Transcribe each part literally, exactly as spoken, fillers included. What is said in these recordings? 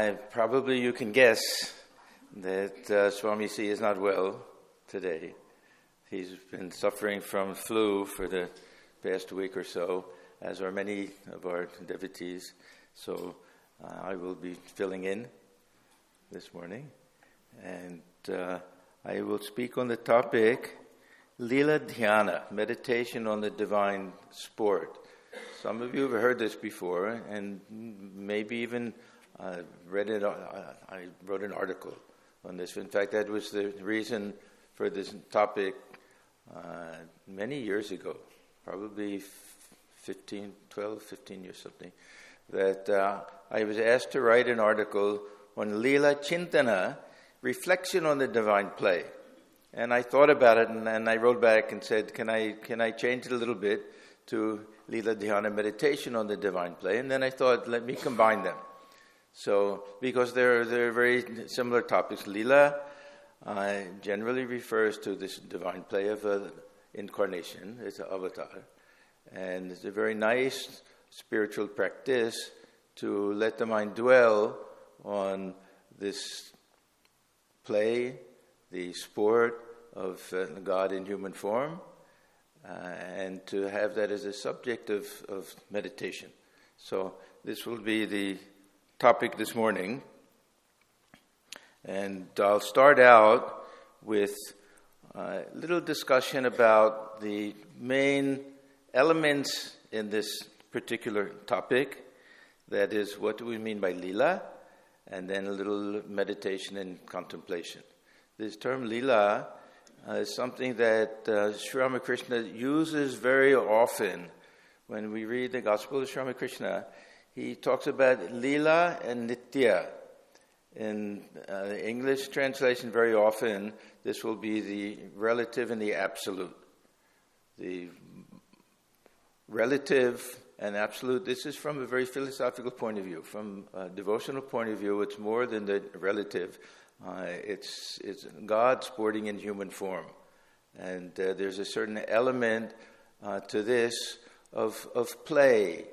I, probably you can guess that uh, Swami C is not well today. He's been suffering from flu for the past week or so, as are many of our devotees. So uh, I will be filling in this morning. And uh, I will speak on the topic, Lila Dhyana, meditation on the divine sport. Some of you have heard this before, and maybe even uh, read it. Uh, I wrote an article on this. In fact, that was the reason for this topic uh, many years ago, probably fifteen, twelve, fifteen years something, that uh, I was asked to write an article on Lila Chintana, reflection on the divine play. And I thought about it, and, and I wrote back and said, can I can I change it a little bit to Lila Dhyana, meditation on the divine play? And then I thought, let me combine them. So, because they're, they're very similar topics. Lila uh, generally refers to this divine play of uh, incarnation, it's an avatar. And it's a very nice spiritual practice to let the mind dwell on this play, the sport of uh, God in human form, uh, and to have that as a subject of, of meditation. So this will be the topic this morning. And I'll start out with a little discussion about the main elements in this particular topic. That is, what do we mean by Lila? And then a little meditation and contemplation. This term Lila uh, is something that uh, Sri Ramakrishna uses very often. When we read the Gospel of Sri Ramakrishna, he talks about Lila and Nitya. In uh, the English translation, very often, this will be the relative and the absolute. The relative and absolute, this is from a very philosophical point of view. From a devotional point of view, it's more than the relative. Uh, it's, it's God sporting in human form. And uh, there's a certain element uh, to this of, of play.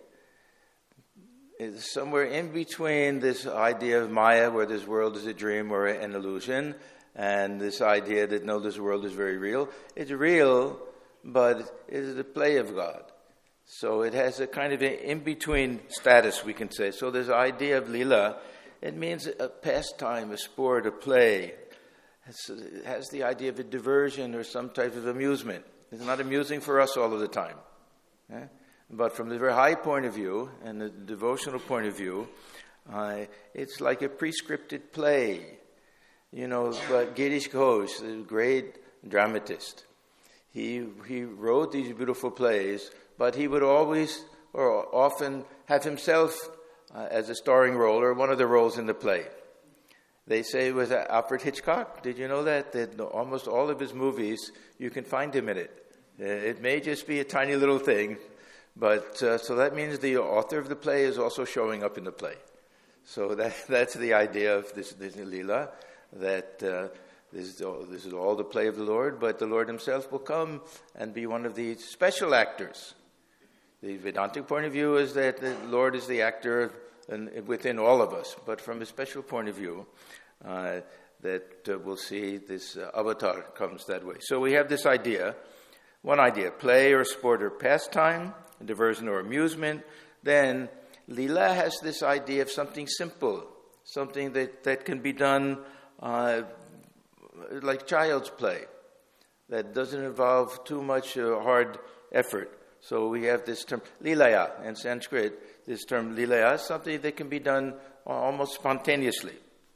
It's somewhere in between this idea of Maya, where this world is a dream or an illusion, and this idea that, no, this world is very real. It's real, but it is the play of God. So it has a kind of an in-between status, we can say. So this idea of Lila, it means a pastime, a sport, a play. It has the idea of a diversion or some type of amusement. It's not amusing for us all of the time. Eh? But from the very high point of view and the devotional point of view, uh, it's like a prescripted play. You know, but Girish Ghosh, the great dramatist, he he wrote these beautiful plays, but he would always or often have himself uh, as a starring role or one of the roles in the play. They say it was Alfred Hitchcock. Did you know that? That almost all of his movies, you can find him in it. Uh, it may just be a tiny little thing, but uh, so that means the author of the play is also showing up in the play. So that that's the idea of this, this Lila, that uh, this, is all, this is all the play of the Lord, but the Lord himself will come and be one of the special actors. The Vedantic point of view is that the Lord is the actor in, within all of us, but from a special point of view, uh, that uh, we'll see this uh, avatar comes that way. So we have this idea, one idea, play or sport or pastime, diversion or amusement. Then Lila has this idea of something simple, something that, that can be done uh, like child's play, that doesn't involve too much uh, hard effort. So we have this term, Lilaya, in Sanskrit, this term Lilaya is something that can be done almost spontaneously.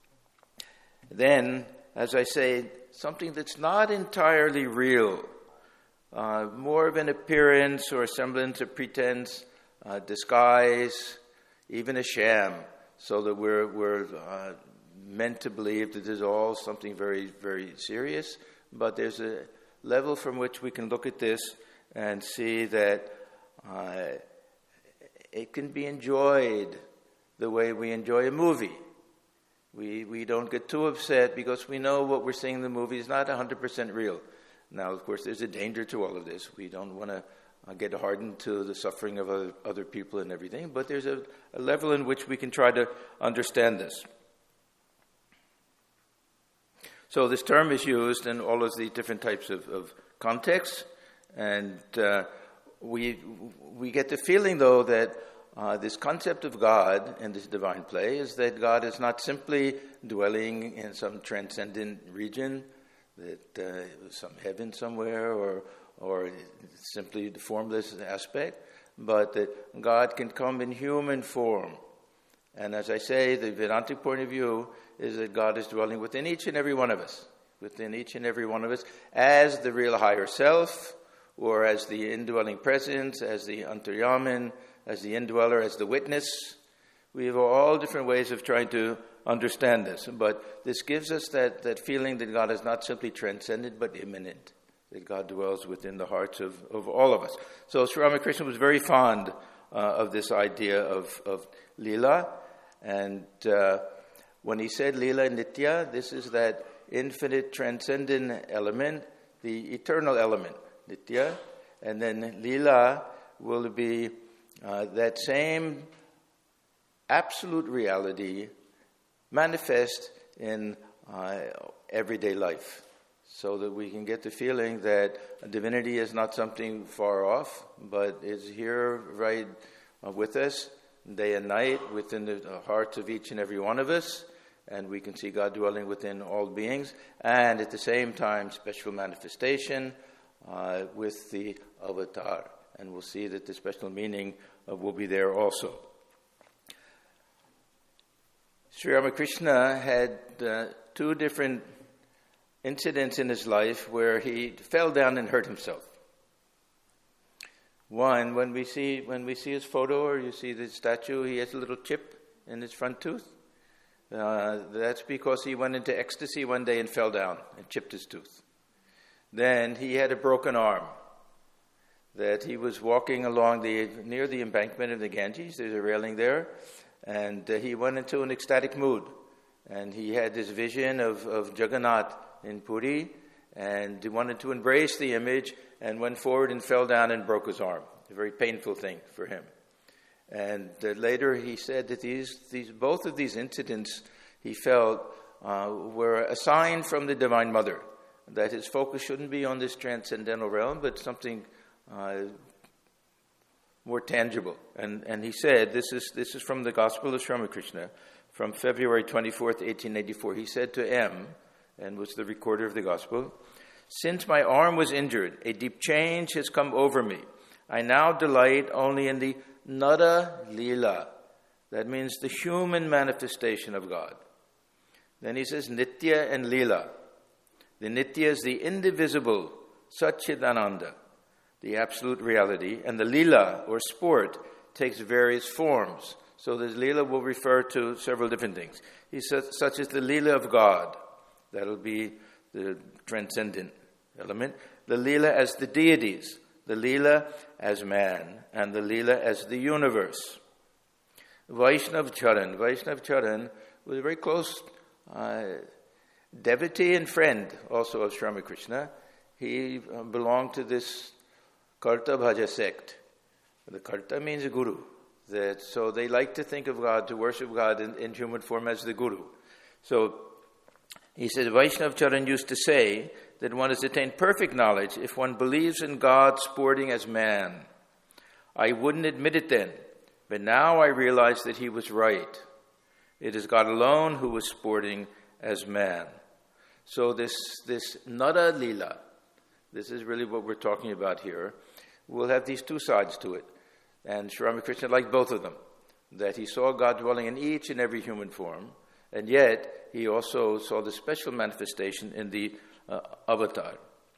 Then, as I say, something that's not entirely real, uh, more of an appearance or a semblance of pretense, uh, disguise, even a sham, so that we're, we're uh, meant to believe that there's all something very, very serious, but there's a level from which we can look at this and see that uh, it can be enjoyed the way we enjoy a movie. We we don't get too upset because we know what we're seeing in the movie is not one hundred percent real. Now, of course, there's a danger to all of this. We don't want to uh, get hardened to the suffering of other, other people and everything, but there's a, a level in which we can try to understand this. So this term is used in all of the different types of, of contexts, and uh, we we get the feeling, though, that uh, this concept of God in this divine play is that God is not simply dwelling in some transcendent region, that uh, some heaven somewhere, or or simply the formless aspect, but that God can come in human form. And as I say, the Vedantic point of view is that God is dwelling within each and every one of us, within each and every one of us, as the real higher self, or as the indwelling presence, as the Antaryaman, as the indweller, as the witness. We have all different ways of trying to understand this, but this gives us that, that feeling that God is not simply transcendent, but immanent, that God dwells within the hearts of, of all of us. So Sri Ramakrishna was very fond uh, of this idea of, of Leela, and uh, when he said Leela Nitya, this is that infinite transcendent element, the eternal element, Nitya, and then Leela will be uh, that same absolute reality manifest in uh, everyday life, so that we can get the feeling that divinity is not something far off, but is here right uh, with us, day and night, within the hearts of each and every one of us, and we can see God dwelling within all beings, and at the same time, special manifestation uh, with the avatar, and we'll see that the special meaning uh, will be there also. Sri Ramakrishna had uh, two different incidents in his life where he fell down and hurt himself. One, when we see when we see his photo, or you see the statue, he has a little chip in his front tooth. Uh, that's because he went into ecstasy one day and fell down and chipped his tooth. Then he had a broken arm. That he was walking along the near the embankment of the Ganges. There's a railing there, and uh, he went into an ecstatic mood, and he had this vision of, of Jagannath in Puri, and he wanted to embrace the image, and went forward and fell down and broke his arm. A very painful thing for him. And uh, later he said that these, these both of these incidents he felt uh, were a sign from the Divine Mother that his focus shouldn't be on this transcendental realm, but something uh, more tangible. And and he said, this is this is from the Gospel of Sri Ramakrishna, from February twenty-fourth, eighteen eighty-four. He said to M, and was the recorder of the Gospel, "Since my arm was injured, a deep change has come over me. I now delight only in the Nara Leela." That means the human manifestation of God. Then he says Nitya and Leela. The Nitya is the indivisible Satchidananda, the absolute reality, and the Leela, or sport, takes various forms. So the Leela will refer to several different things. He says, such as the Leela of God. That'll be the transcendent element. The Leela as the deities, the Leela as man, and the Leela as the universe. Vaishnav Charan. Vaishnav Charan was a very close uh, devotee and friend also of Sri Ramakrishna. He uh, belonged to this Karta Bhaja sect. The Karta means a guru. That, so they like to think of God, to worship God in, in human form as the guru. So he said, Vaishnav Charan used to say that one has attained perfect knowledge if one believes in God sporting as man. I wouldn't admit it then, but now I realize that he was right. It is God alone who was sporting as man. So this, this Nara Leela, this is really what we're talking about here, will have these two sides to it. And Sri Ramakrishna liked both of them, that he saw God dwelling in each and every human form, and yet he also saw the special manifestation in the uh, avatar.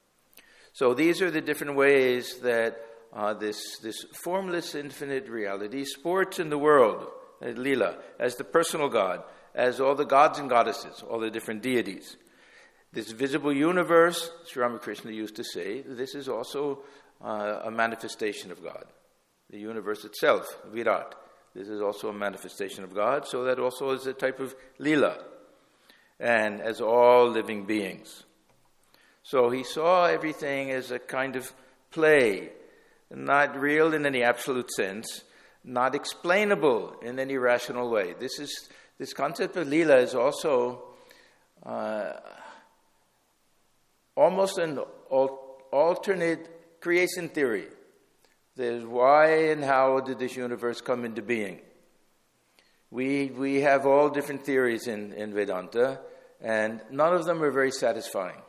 So these are the different ways that uh, this, this formless infinite reality sports in the world, as Leela, as the personal God, as all the gods and goddesses, all the different deities. This visible universe, Sri Ramakrishna used to say, this is also uh, a manifestation of God. The universe itself, Virat, this is also a manifestation of God, so that also is a type of Leela, and as all living beings. So he saw everything as a kind of play, not real in any absolute sense, not explainable in any rational way. This is this concept of Leela is also uh, almost an al- alternate creation theory. There's why and how did this universe come into being? We we have all different theories in, in Vedanta, and none of them are very satisfying.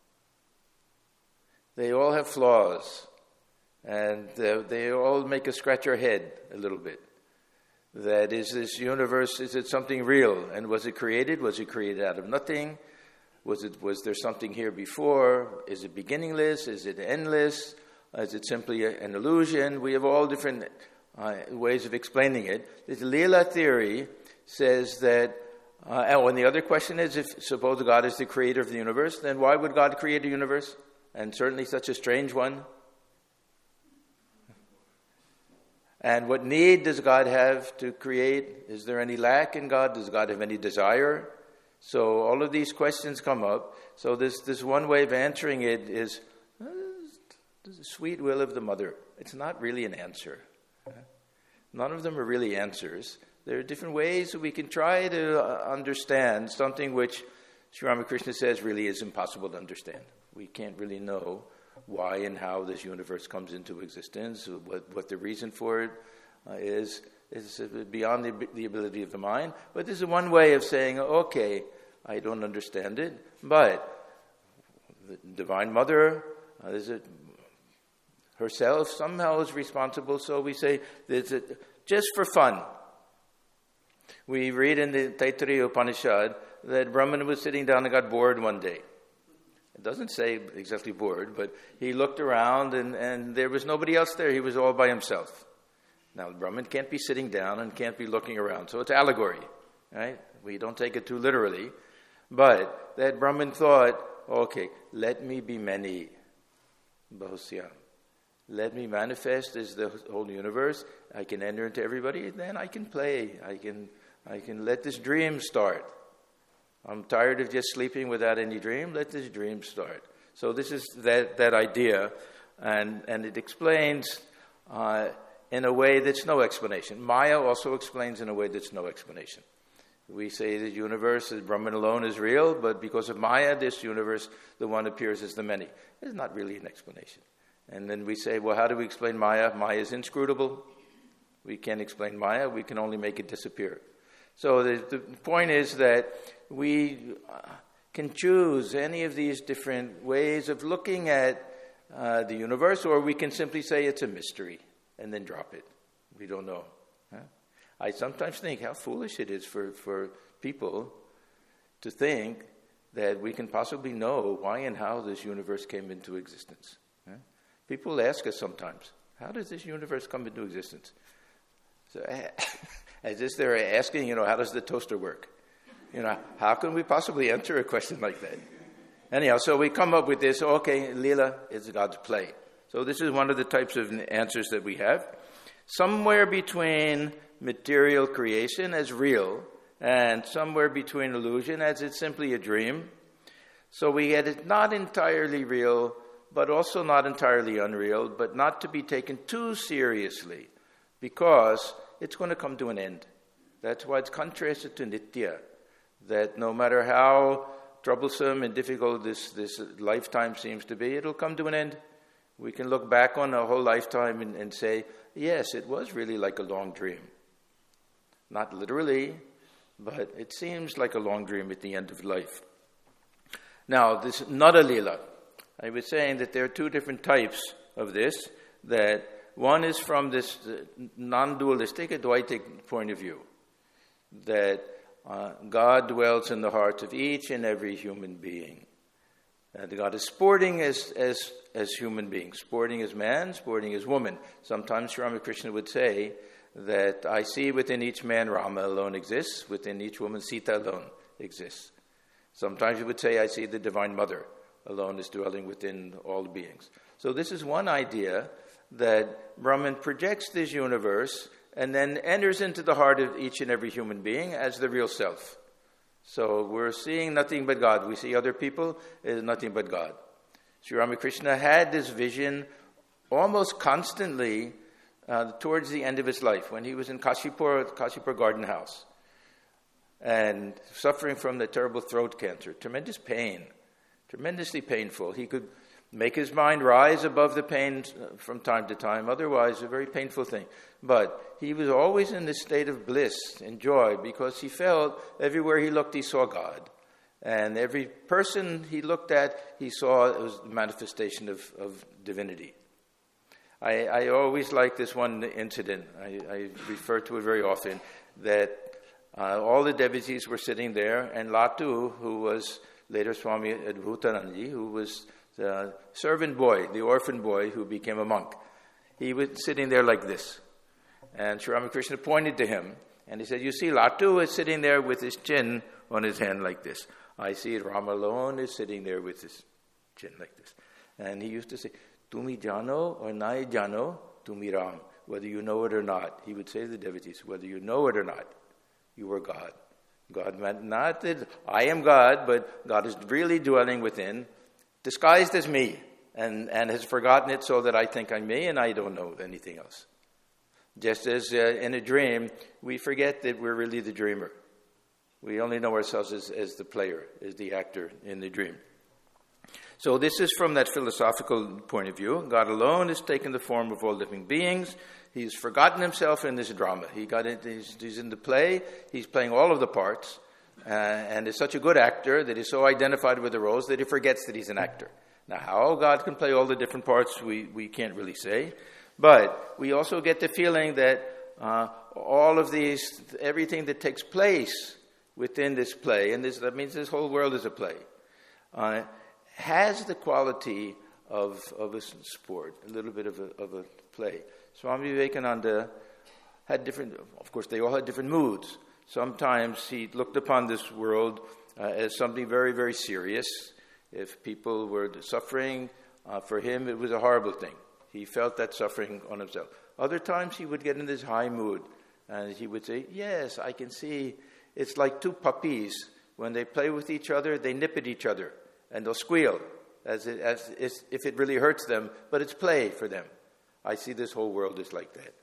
They all have flaws, and uh, they all make us scratch our head a little bit. That is, this universe, is it something real? And was it created? Was it created out of nothing? Was it was there something here before? Is it beginningless? Is it endless? Is it simply a, an illusion? We have all different uh, ways of explaining it. This Leela theory says that, uh, oh, and the other question is, if suppose God is the creator of the universe, then why would God create a universe? And certainly such a strange one. And what need does God have to create? Is there any lack in God? Does God have any desire? So all of these questions come up. So this, this one way of answering it is uh, the sweet will of the mother. It's not really an answer. None of them are really answers. There are different ways that we can try to understand something which Sri Ramakrishna says really is impossible to understand. We can't really know why and how this universe comes into existence, what, what the reason for it uh, is, is beyond the, the ability of the mind. But this is one way of saying, okay, I don't understand it, but the Divine Mother uh, is it herself somehow is responsible, so we say, this is just for fun. We read in the Taittiriya Upanishad that Brahman was sitting down and got bored one day. It doesn't say exactly bored, but he looked around and, and there was nobody else there. He was all by himself. Now, Brahman can't be sitting down and can't be looking around. So it's allegory, right? We don't take it too literally. But that Brahman thought, okay, let me be many. Bahusyam. Let me manifest as the whole universe. I can enter into everybody. Then I can play. I can, I can let this dream start. I'm tired of just sleeping without any dream. Let this dream start. So this is that, that idea, and, and it explains uh, in a way that's no explanation. Maya also explains in a way that's no explanation. We say the universe, is Brahman alone is real, but because of Maya, this universe, the one appears as the many. It's not really an explanation. And then we say, well, how do we explain Maya? Maya is inscrutable. We can't explain Maya. We can only make it disappear. So the, the point is that we can choose any of these different ways of looking at uh, the universe, or we can simply say it's a mystery and then drop it. We don't know. Huh? I sometimes think how foolish it is for, for people to think that we can possibly know why and how this universe came into existence. Huh? People ask us sometimes, how does this universe come into existence? So, as if they're asking, you know, how does the toaster work? You know, how can we possibly answer a question like that? Anyhow, so we come up with this, okay, Leela is God's play. So this is one of the types of answers that we have. Somewhere between material creation as real and somewhere between illusion as it's simply a dream. So we get it not entirely real, but also not entirely unreal, but not to be taken too seriously because it's going to come to an end. That's why it's contrasted to nitya, that no matter how troublesome and difficult this, this lifetime seems to be, it'll come to an end. We can look back on a whole lifetime and, and say, yes, it was really like a long dream. Not literally, but it seems like a long dream at the end of life. Now, this Nada Leela, I was saying that there are two different types of this, that one is from this non-dualistic, Advaitic point of view, that uh, God dwells in the hearts of each and every human being. And God is sporting as, as, as human beings, sporting as man, sporting as woman. Sometimes Sri Ramakrishna would say that I see within each man Rama alone exists, within each woman Sita alone exists. Sometimes he would say I see the Divine Mother alone is dwelling within all beings. So this is one idea, that Brahman projects this universe and then enters into the heart of each and every human being as the real self. So we're seeing nothing but God. We see other people as nothing but God. Sri Ramakrishna had this vision almost constantly uh, towards the end of his life, when he was in Kashipur, Kashipur Garden House, and suffering from the terrible throat cancer, tremendous pain, tremendously painful. He could make his mind rise above the pain from time to time, otherwise a very painful thing. But he was always in this state of bliss and joy because he felt everywhere he looked he saw God. And every person he looked at, he saw it was the manifestation of, of divinity. I, I always like this one incident. I, I refer to it very often, that uh, all the devotees were sitting there, and Latu, who was later Swami Adbhutananji, who was the servant boy, the orphan boy who became a monk, he was sitting there like this. And Sri Ramakrishna pointed to him, and he said, you see, Latu is sitting there with his chin on his hand like this. I see Rama alone is sitting there with his chin like this. And he used to say, Tumi jano or nai jano, tumi Ram. Whether you know it or not, he would say to the devotees, whether you know it or not, you are God. God meant not that I am God, but God is really dwelling within, disguised as me, and, and has forgotten it so that I think I'm me and I don't know anything else. Just as uh, in a dream, we forget that we're really the dreamer. We only know ourselves as, as the player, as the actor in the dream. So this is from that philosophical point of view. God alone has taken the form of all living beings. He's forgotten himself in this drama. He got in, he's, he's in the play. He's playing all of the parts. Uh, and is such a good actor that he's so identified with the roles that he forgets that he's an actor. Now, how God can play all the different parts, we, we can't really say. But we also get the feeling that uh, all of these, everything that takes place within this play, and this, that means this whole world is a play, uh, has the quality of, of a sport, a little bit of a, of a play. Swami Vivekananda had different, of course, they all had different moods. Sometimes he looked upon this world uh, as something very, very serious. If people were suffering, uh, for him it was a horrible thing. He felt that suffering on himself. Other times he would get in this high mood, and he would say, yes, I can see it's like two puppies. When they play with each other, they nip at each other, and they'll squeal as, it, as, as if it really hurts them, but it's play for them. I see this whole world is like that.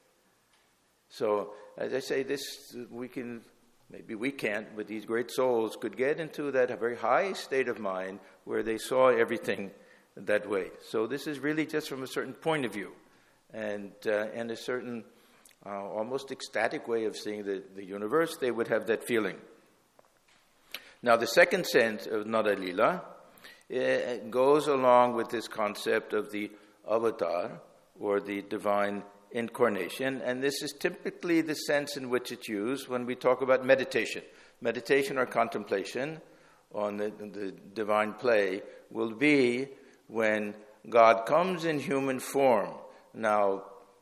So, as I say, this we can, maybe we can't, but these great souls could get into that very high state of mind where they saw everything that way. So this is really just from a certain point of view, and uh, and a certain uh, almost ecstatic way of seeing the, the universe. They would have that feeling. Now, the second sense of Nara-lila uh, goes along with this concept of the avatar, or the divine incarnation, and this is typically the sense in which it's used when we talk about meditation. Meditation or contemplation on the, the divine play will be when God comes in human form. Now,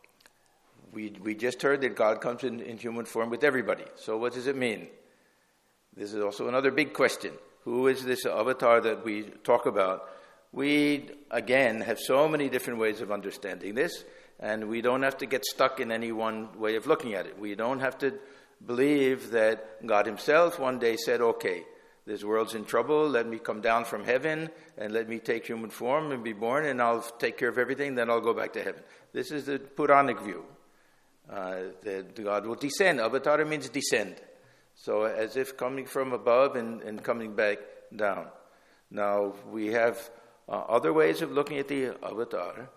we we just heard that God comes in, in human form with everybody. So what does it mean? This is also another big question. Who is this avatar that we talk about? We, again, have so many different ways of understanding this, and we don't have to get stuck in any one way of looking at it. We don't have to believe that God himself one day said, okay, this world's in trouble, let me come down from heaven, and let me take human form and be born, and I'll take care of everything, then I'll go back to heaven. This is the Puranic view, uh, that God will descend. Avatar means descend. So as if coming from above and, and coming back down. Now, we have uh, other ways of looking at the avatar.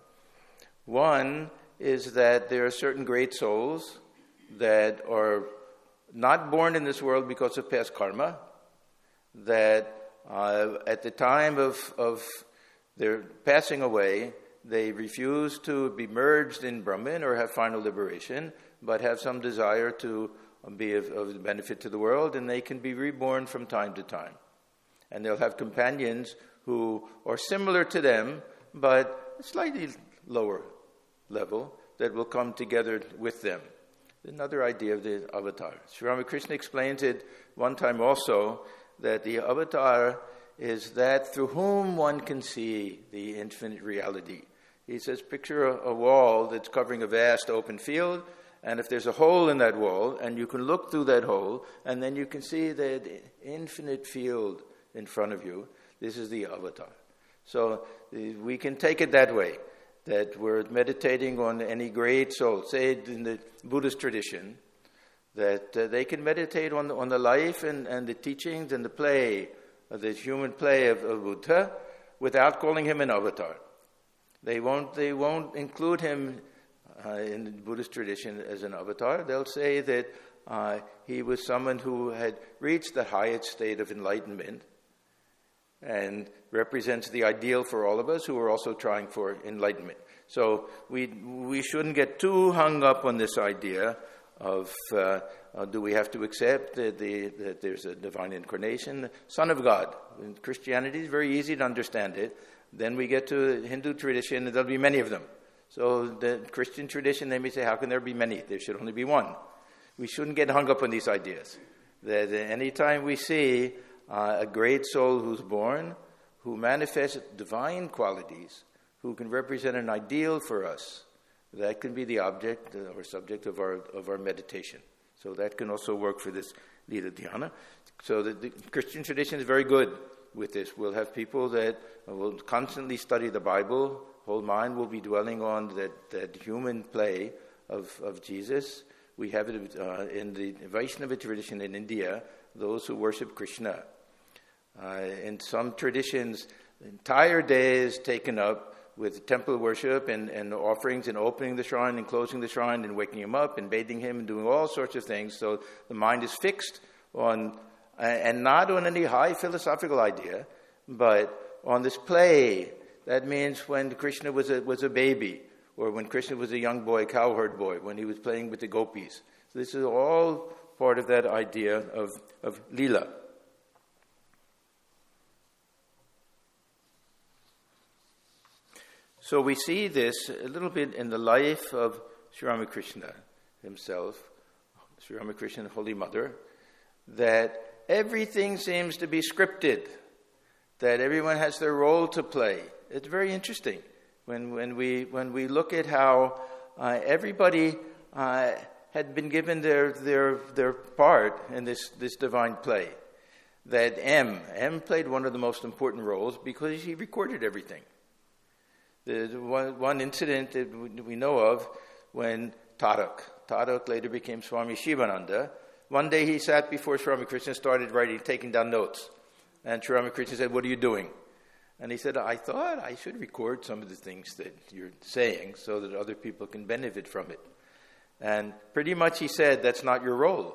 One is that there are certain great souls that are not born in this world because of past karma, that uh, at the time of, of their passing away, they refuse to be merged in Brahman or have final liberation, but have some desire to be of, of benefit to the world, and they can be reborn from time to time. And they'll have companions who are similar to them, but slightly lower level, that will come together with them. Another idea of the avatar. Sri Ramakrishna explains it one time also, that the avatar is that through whom one can see the infinite reality. He says, picture a, a wall that's covering a vast open field, and if there's a hole in that wall, and you can look through that hole, and then you can see the infinite field in front of you, this is the avatar. So we can take it that way, that we're meditating on any great soul, say in the Buddhist tradition, that uh, they can meditate on the, on the life and, and the teachings and the play, uh, the human play of, of Buddha, without calling him an avatar. They won't, they won't include him uh, in the Buddhist tradition as an avatar. They'll say that uh, he was someone who had reached the highest state of enlightenment and represents the ideal for all of us who are also trying for enlightenment. So we we shouldn't get too hung up on this idea of uh, uh, do we have to accept that, the, that there's a divine incarnation, Son of God. In Christianity is very easy to understand it. Then we get to Hindu tradition, and there'll be many of them. So the Christian tradition, they may say, how can there be many? There should only be one. We shouldn't get hung up on these ideas. That anytime we see uh, a great soul who's born, who manifests divine qualities, who can represent an ideal for us, that can be the object or subject of our of our meditation. So that can also work for this Lila Dhyana. So the, the Christian tradition is very good with this. We'll have people that will constantly study the Bible. Whole mind will be dwelling on that, that human play of, of Jesus. We have it uh, in the Vaishnava tradition in India, those who worship Krishna. Uh, in some traditions, the entire day is taken up with temple worship and, and offerings and opening the shrine and closing the shrine and waking him up and bathing him and doing all sorts of things. So the mind is fixed on, uh, and not on any high philosophical idea, but on this play. That means when Krishna was a, was a baby, or when Krishna was a young boy, cowherd boy, when he was playing with the gopis. So this is all part of that idea of, of Leela. So we see this a little bit in the life of Sri Ramakrishna himself, Sri Ramakrishna, Holy Mother, that everything seems to be scripted, that everyone has their role to play. It's very interesting when when we when we look at how uh, everybody uh, had been given their their their part in this this divine play. That M M played one of the most important roles because he recorded everything. The, the one, one incident that we know of when Tarak, Tarak later became Swami Shivananda. One day he sat before Sri Ramakrishna, started writing, taking down notes. And Sri Ramakrishna said, "What are you doing?" And he said, "I thought I should record some of the things that you're saying so that other people can benefit from it." And pretty much he said, "That's not your role.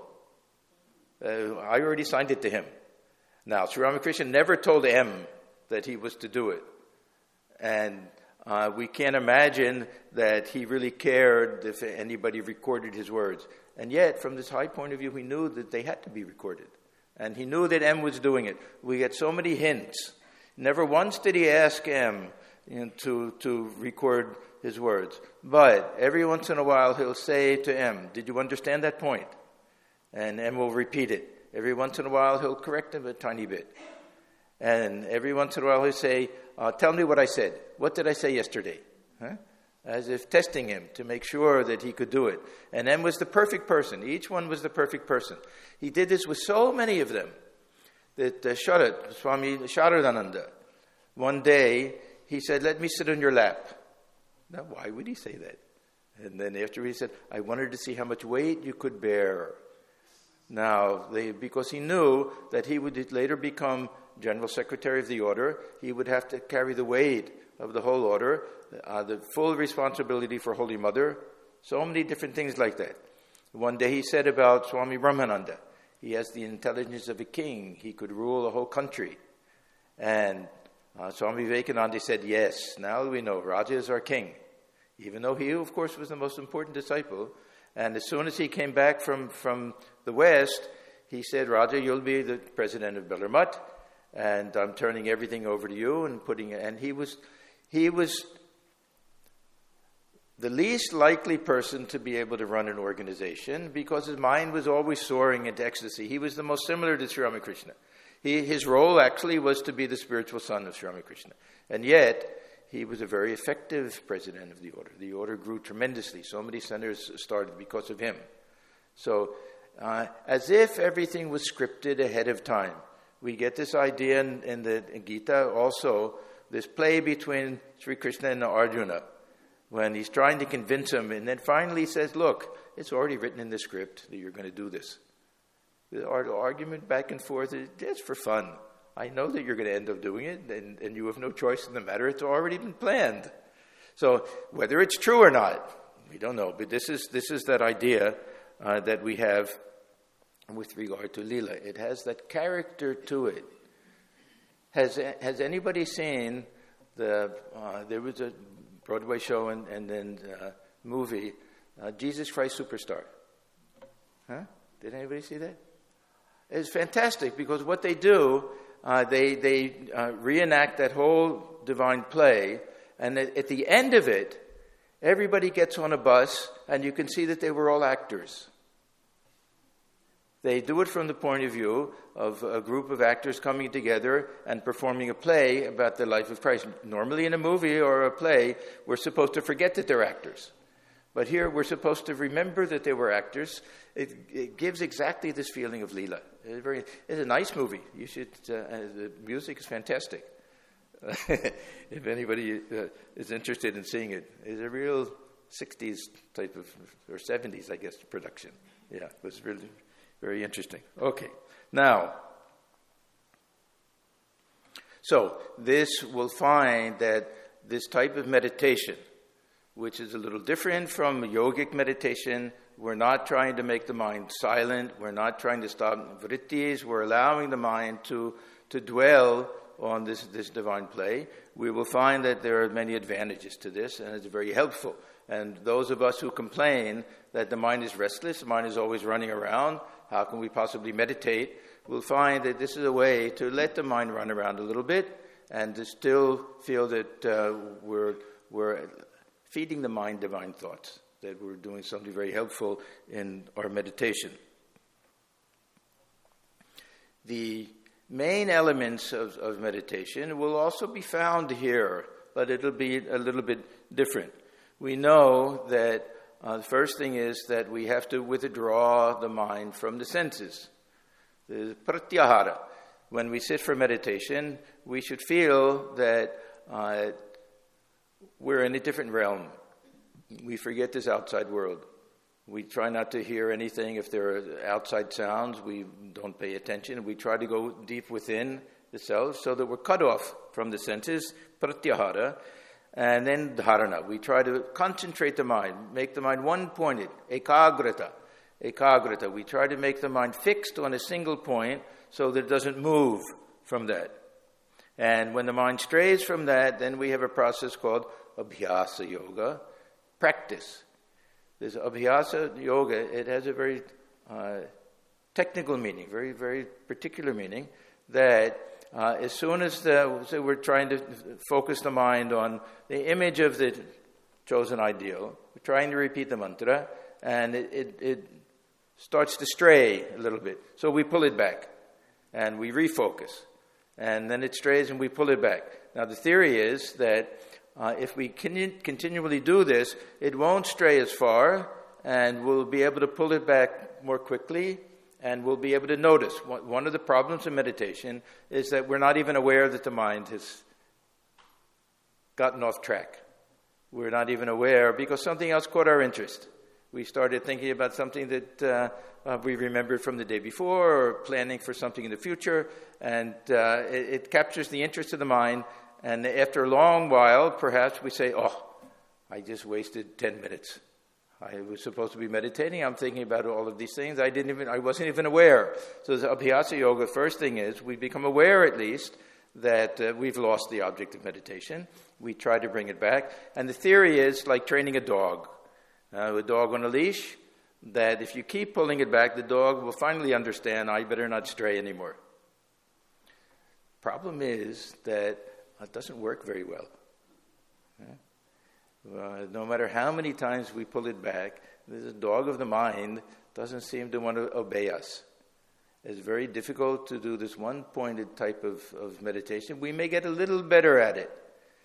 Uh, I already signed it to him." Now, Sri Ramakrishna never told M that he was to do it. And Uh, we can't imagine that he really cared if anybody recorded his words. And yet, from this high point of view, he knew that they had to be recorded. And he knew that M was doing it. We get so many hints. Never once did he ask M you know, to, to record his words. But every once in a while, he'll say to M, "Did you understand that point?" And M will repeat it. Every once in a while, he'll correct him a tiny bit. And every once in a while, he'll say, uh, "Tell me what I said. What did I say yesterday?" Huh? As if testing him to make sure that he could do it. And M was the perfect person. Each one was the perfect person. He did this with so many of them that uh, Sharat, Swami Sharadananda, one day he said, "Let me sit on your lap." Now, why would he say that? And then after he said, "I wanted to see how much weight you could bear." Now, they, because he knew that he would later become General Secretary of the Order, he would have to carry the weight of the whole order, uh, the full responsibility for Holy Mother, so many different things like that. One day he said about Swami Brahmananda, he has the intelligence of a king, he could rule a whole country. And uh, Swami Vivekananda said, "Yes, now we know Raja is our king," even though he, of course, was the most important disciple. And as soon as he came back from, from the West, he said, "Raja, you'll be the president of Belar Mutt, and I'm turning everything over to you," and putting it. And he was, he was the least likely person to be able to run an organization because his mind was always soaring into ecstasy. He was the most similar to Sri Ramakrishna. He, his role actually was to be the spiritual son of Sri Ramakrishna. And yet, he was a very effective president of the order. The order grew tremendously. So many centers started because of him. So, uh, as if everything was scripted ahead of time. We get this idea in, in the in Gita also, this play between Sri Krishna and Arjuna, when he's trying to convince him, and then finally he says, "Look, it's already written in the script that you're going to do this." The argument back and forth, it's for fun. I know that you're going to end up doing it, and, and you have no choice in the matter. It's already been planned. So whether it's true or not, we don't know. But this is this is that idea uh, that we have with regard to Lila. It has that character to it. Has has anybody seen the? Uh, there was a Broadway show and, and then uh, movie, uh, Jesus Christ Superstar. Huh? Did anybody see that? It's fantastic because what they do, uh, they they uh, reenact that whole divine play, and at, at the end of it, everybody gets on a bus, and you can see that they were all actors. They do it from the point of view of a group of actors coming together and performing a play about the life of Christ. Normally in a movie or a play, we're supposed to forget that they're actors. But here we're supposed to remember that they were actors. It, it gives exactly this feeling of Lila. It's, very, it's a nice movie. You should. Uh, the music is fantastic. If anybody uh, is interested in seeing it, it's a real sixties type of, or seventies, I guess, production. Yeah, it was really very interesting. Okay, now, so this will find that this type of meditation, which is a little different from yogic meditation, we're not trying to make the mind silent, we're not trying to stop vrittis, we're allowing the mind to, to dwell on this, this divine play. We will find that there are many advantages to this, and it's very helpful. And those of us who complain that the mind is restless, the mind is always running around, how can we possibly meditate? We'll find that this is a way to let the mind run around a little bit and to still feel that uh, we're, we're feeding the mind divine thoughts, that we're doing something very helpful in our meditation. The main elements of, of meditation will also be found here, but it'll be a little bit different. We know that uh, the first thing is that we have to withdraw the mind from the senses. The pratyahara. When we sit for meditation, we should feel that uh, we're in a different realm. We forget this outside world. We try not to hear anything. If there are outside sounds, we don't pay attention. We try to go deep within the self so that we're cut off from the senses, pratyahara. And then dharana. We try to concentrate the mind, make the mind one-pointed, ekagrata. Ekagrata. We try to make the mind fixed on a single point so that it doesn't move from that. And when the mind strays from that, then we have a process called abhyasa yoga, practice. This abhyasa yoga, it has a very uh, technical meaning, very, very particular meaning, that uh, as soon as the, so we're trying to focus the mind on the image of the chosen ideal, we're trying to repeat the mantra, and it, it, it starts to stray a little bit. So we pull it back, and we refocus. And then it strays, and we pull it back. Now, the theory is that uh, if we can continually do this, it won't stray as far, and we'll be able to pull it back more quickly, and we'll be able to notice. One of the problems in meditation is that we're not even aware that the mind has gotten off track. We're not even aware because something else caught our interest. We started thinking about something that uh, uh, we remembered from the day before or planning for something in the future, and uh, it, it captures the interest of the mind, and after a long while, perhaps we say, oh, I just wasted ten minutes. I was supposed to be meditating. I'm thinking about all of these things. I didn't even, I wasn't even aware. So the abhyasa yoga, first thing is we become aware at least that uh, we've lost the object of meditation. We try to bring it back. And the theory is like training a dog. Uh, a dog on a leash, that if you keep pulling it back, the dog will finally understand, I better not stray anymore. Problem is that it doesn't work very well. Yeah? Uh, no matter how many times we pull it back, the dog of the mind doesn't seem to want to obey us. It's very difficult to do this one-pointed type of, of meditation. We may get a little better at it,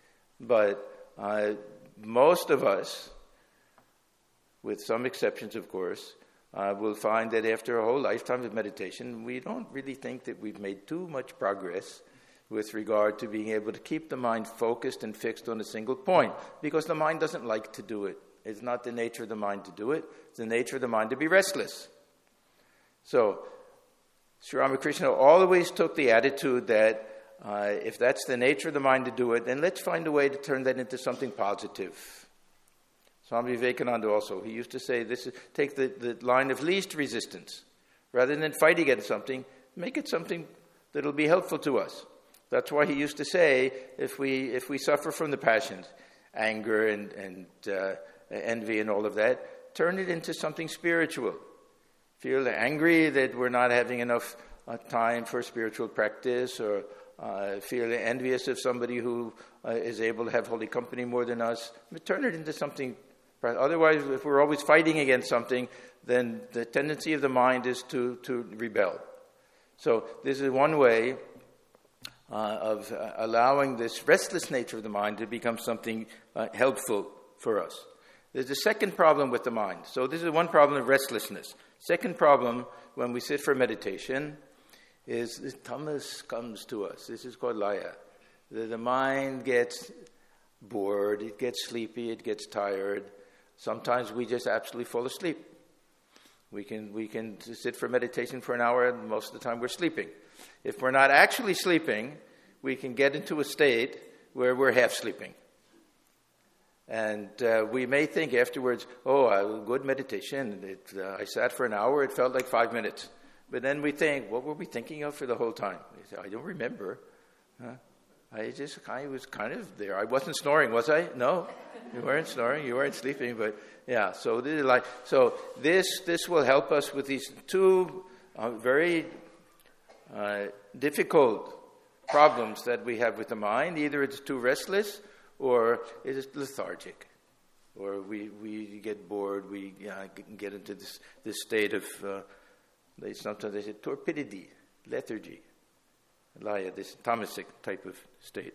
but uh, most of us, with some exceptions, of course, uh, will find that after a whole lifetime of meditation, we don't really think that we've made too much progress with regard to being able to keep the mind focused and fixed on a single point, because the mind doesn't like to do it. It's not the nature of the mind to do it. It's the nature of the mind to be restless. So, Sri Ramakrishna always took the attitude that uh, if that's the nature of the mind to do it, then let's find a way to turn that into something positive. Swami Vivekananda also, he used to say, this is, take the, the line of least resistance. Rather than fight against something, make it something that will be helpful to us. That's why he used to say, if we if we suffer from the passions, anger and, and uh, envy and all of that, turn it into something spiritual. Feel angry that we're not having enough uh, time for spiritual practice, or uh, feel envious of somebody who uh, is able to have holy company more than us. But turn it into something. Otherwise, if we're always fighting against something, then the tendency of the mind is to, to rebel. So this is one way uh, of uh, allowing this restless nature of the mind to become something uh, helpful for us. There's a second problem with the mind. So this is one problem of restlessness. Second problem when we sit for meditation is the tamas comes to us. This is called laya. The, the mind gets bored, it gets sleepy, it gets tired. Sometimes we just absolutely fall asleep. We can we can sit for meditation for an hour, and most of the time we're sleeping. If we're not actually sleeping, we can get into a state where we're half sleeping. And uh, we may think afterwards, oh, uh, good meditation. It, uh, I sat for an hour, it felt like five minutes. But then we think, what were we thinking of for the whole time? We say, I don't remember. Huh? I just I was kind of there. I wasn't snoring, was I? No, you weren't snoring. You weren't sleeping. But yeah, so this is like so. This this will help us with these two uh, very uh, difficult problems that we have with the mind. Either it's too restless, or it's lethargic, or we we get bored. We uh, get into this this state of uh, they sometimes they say torpidity, lethargy. Laya, this tamasic type of state.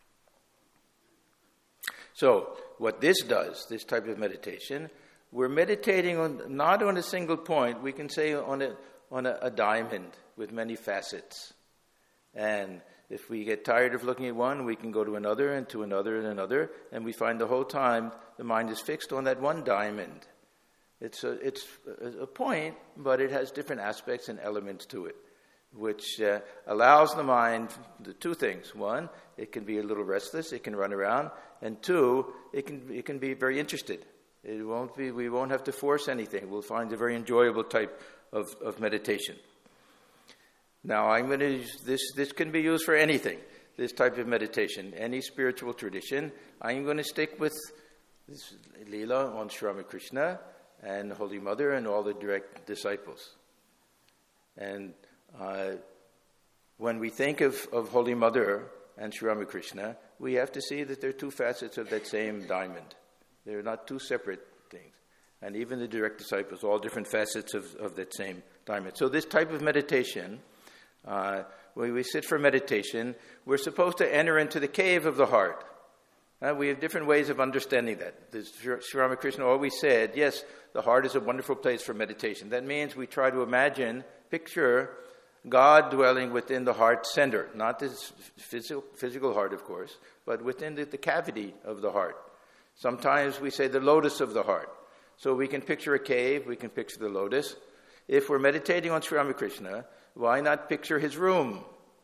So, what this does, this type of meditation, we're meditating on not on a single point. We can say on a on a, a diamond with many facets. And if we get tired of looking at one, we can go to another and to another and another, and we find the whole time the mind is fixed on that one diamond. It's a, it's a point, but it has different aspects and elements to it, which uh, allows the mind the two things. One, it can be a little restless, it can run around, and two, it can it can be very interested. It won't be we won't have to force anything. We'll find a very enjoyable type of, of meditation. Now, I'm going to use this. This can be used for anything. This type of meditation, any spiritual tradition. I'm going to stick with this Leela on Sri Ramakrishna and Holy Mother and all the direct disciples. And Uh, when we think of, of Holy Mother and Sri Ramakrishna, we have to see that they're two facets of that same diamond. They're not two separate things. And even the direct disciples, all different facets of, of that same diamond. So this type of meditation, uh, when we sit for meditation, we're supposed to enter into the cave of the heart. Uh, we have different ways of understanding that. This, Sri Ramakrishna always said, yes, the heart is a wonderful place for meditation. That means we try to imagine, picture God dwelling within the heart center, not this physical, physical heart, of course, but within the, the cavity of the heart. Sometimes we say the lotus of the heart. So we can picture a cave, we can picture the lotus. If we're meditating on Sri Ramakrishna, why not picture his room?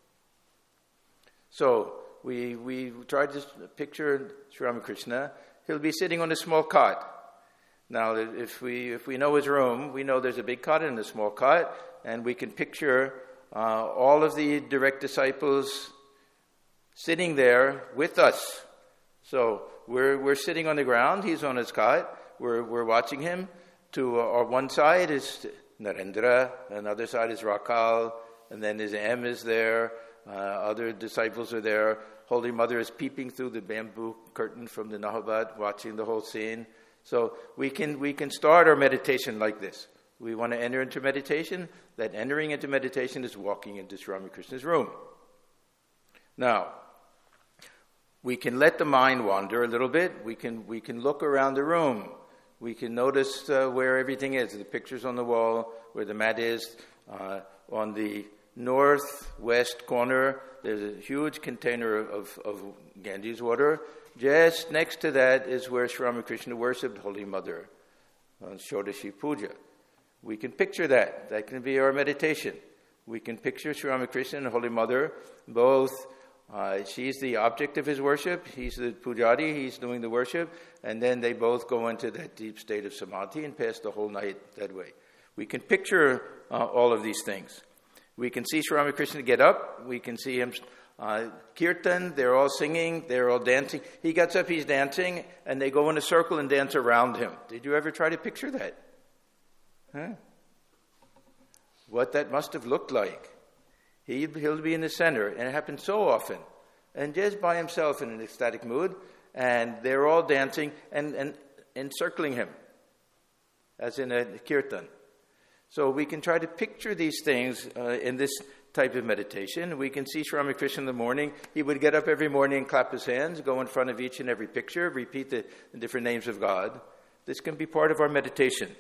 So we we try to picture Sri Ramakrishna. He'll be sitting on a small cot. Now, if we if we know his room, we know there's a big cot and a small cot, and we can picture uh, all of the direct disciples sitting there with us. So we're we're sitting on the ground. He's on his cot. We're we're watching him. To uh, one side is Narendra, another side is Rakal, and then his M is there. Uh, other disciples are there. Holy Mother is peeping through the bamboo curtain from the Nahabad, watching the whole scene. So we can we can start our meditation like this. We want to enter into meditation. That entering into meditation is walking into Sri Ramakrishna's room. Now, we can let the mind wander a little bit. We can we can look around the room. We can notice uh, where everything is. The pictures on the wall, where the mat is. Uh, on the northwest corner, there's a huge container of, of Ganges water. Just next to that is where Sri Ramakrishna worshipped Holy Mother on Shodashi Puja. We can picture that. That can be our meditation. We can picture Sri Ramakrishna and Holy Mother, both, uh, she's the object of his worship, he's the pujari, he's doing the worship, and then they both go into that deep state of samadhi and pass the whole night that way. We can picture uh, all of these things. We can see Sri Ramakrishna get up, we can see him uh, kirtan, they're all singing, they're all dancing. He gets up, he's dancing, and they go in a circle and dance around him. Did you ever try to picture that? Huh? What that must have looked like. He, he'll be in the center, and it happens so often. And just by himself in an ecstatic mood, and they're all dancing and, and encircling him, as in a kirtan. So we can try to picture these things uh, in this type of meditation. We can see Sri Ramakrishna in the morning. He would get up every morning and clap his hands, go in front of each and every picture, repeat the, the different names of God. This can be part of our meditation.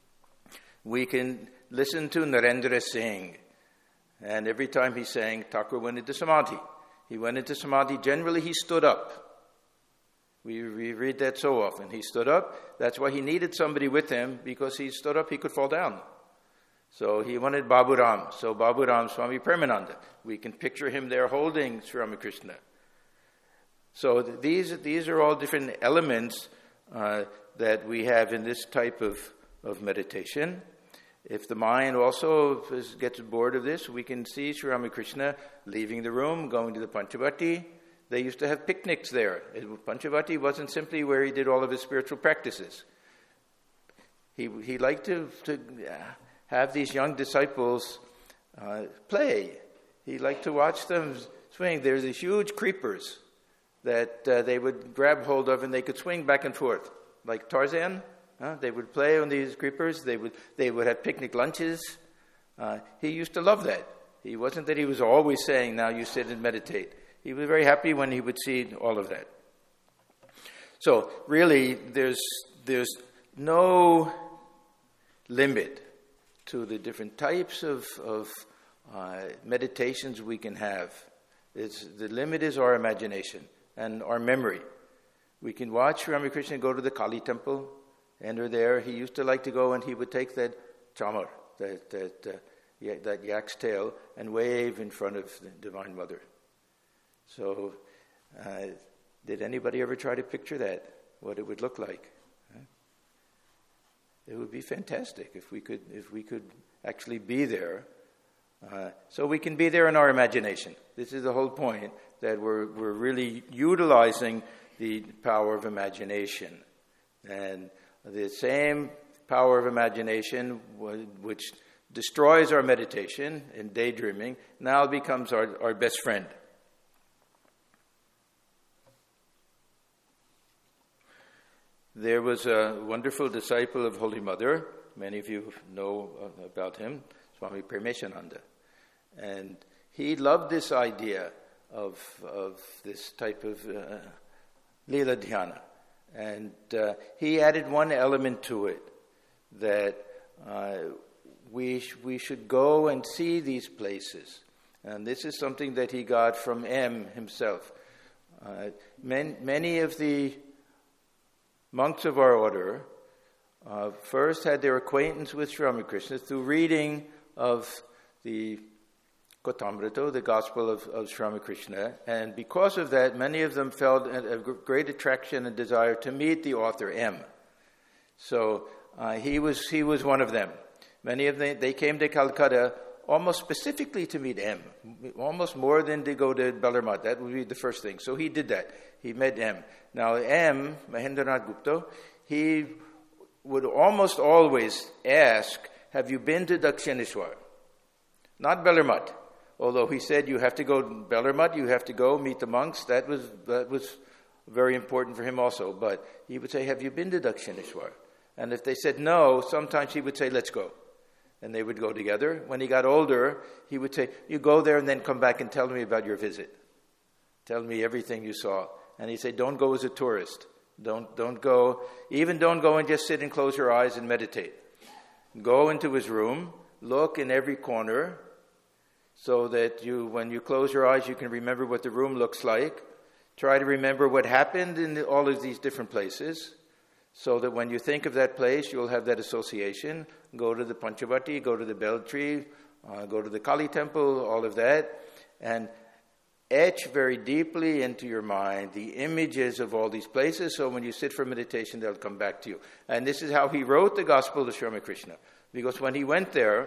We can listen to Narendra sing. And every time he sang, Thakur went into samadhi. He went into samadhi. Generally, he stood up. We, we read that so often. He stood up. That's why he needed somebody with him, because he stood up, he could fall down. So he wanted Babu Ram. So Babu Ram, Swami Premananda. We can picture him there holding Sri Ramakrishna. So th- these, these are all different elements uh, that we have in this type of, of meditation. If the mind also is, gets bored of this, we can see Sri Ramakrishna leaving the room, going to the Panchavati. They used to have picnics there. Panchavati wasn't simply where he did all of his spiritual practices. He he liked to, to have these young disciples uh, play. He liked to watch them swing. There's these huge creepers that uh, they would grab hold of, and they could swing back and forth, like Tarzan. Uh, they would play on these creepers. They would they would have picnic lunches. Uh, he used to love that. He wasn't that he was always saying, now you sit and meditate. He was very happy when he would see all of that. So really, there's there's no limit to the different types of, of uh, meditations we can have. It's, the limit is our imagination and our memory. We can watch Ramakrishna go to the Kali temple. Enter there. He used to like to go, and he would take that chamar, that that, uh, yeah, that yak's tail, and wave in front of the Divine Mother. So, uh, did anybody ever try to picture that? What it would look like? Huh? It would be fantastic if we could if we could actually be there. Uh, so we can be there in our imagination. This is the whole point, that we're we're really utilizing the power of imagination, and the same power of imagination, which destroys our meditation and daydreaming, now becomes our, our best friend. There was a wonderful disciple of Holy Mother. Many of you know about him, Swami Parmeshananda. And he loved this idea of, of this type of uh, Lila Dhyana. And uh, he added one element to it, that uh, we sh- we should go and see these places. And this is something that he got from M himself. Uh, man, many of the monks of our order uh, first had their acquaintance with Sri Ramakrishna through reading of the Kotamrita, the Gospel of, of Sri Ramakrishna, and because of that, many of them felt a, a great attraction and desire to meet the author, M. So uh, he was he was one of them. Many of them, they came to Calcutta almost specifically to meet M, almost more than to go to Bellarmine. That would be the first thing. So he did that. He met M. Now M, Mahendranath Gupta, he would almost always ask, have you been to Dakshineshwar? Not Bellarmine. Although he said you have to go to Bellarmine, you have to go meet the monks. That was that was very important for him also. But he would say, have you been to Dakshineshwar? And if they said no, sometimes he would say, let's go. And they would go together. When he got older, he would say, you go there and then come back and tell me about your visit. Tell me everything you saw. And he'd say, don't go as a tourist. Don't don't go, even don't go and just sit and close your eyes and meditate. Go into his room, look in every corner, so that you, when you close your eyes, you can remember what the room looks like. Try to remember what happened in the, all of these different places, so that when you think of that place, you'll have that association. Go to the Panchavati, go to the Bel Tree, uh, go to the Kali temple, all of that, and etch very deeply into your mind the images of all these places, so when you sit for meditation, they'll come back to you. And this is how he wrote the Gospel of Sri Ramakrishna, because when he went there,